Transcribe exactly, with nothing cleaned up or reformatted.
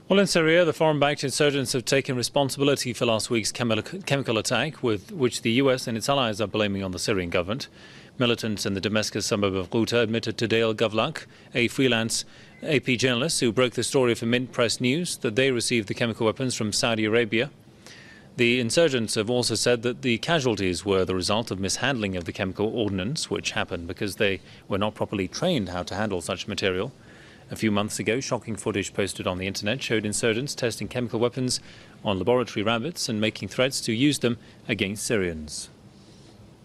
Well, in Syria, the foreign-backed insurgents have taken responsibility for last week's chemi- chemical attack, with which the U S and its allies are blaming on the Syrian government. Militants in the Damascus suburb of Ghouta admitted to Dale Gavlak, a freelance A P journalist who broke the story for Mint Press News, that they received the chemical weapons from Saudi Arabia. The insurgents have also said that the casualties were the result of mishandling of the chemical ordnance, which happened because they were not properly trained how to handle such material. A few months ago, shocking footage posted on the internet showed insurgents testing chemical weapons on laboratory rabbits and making threats to use them against Syrians.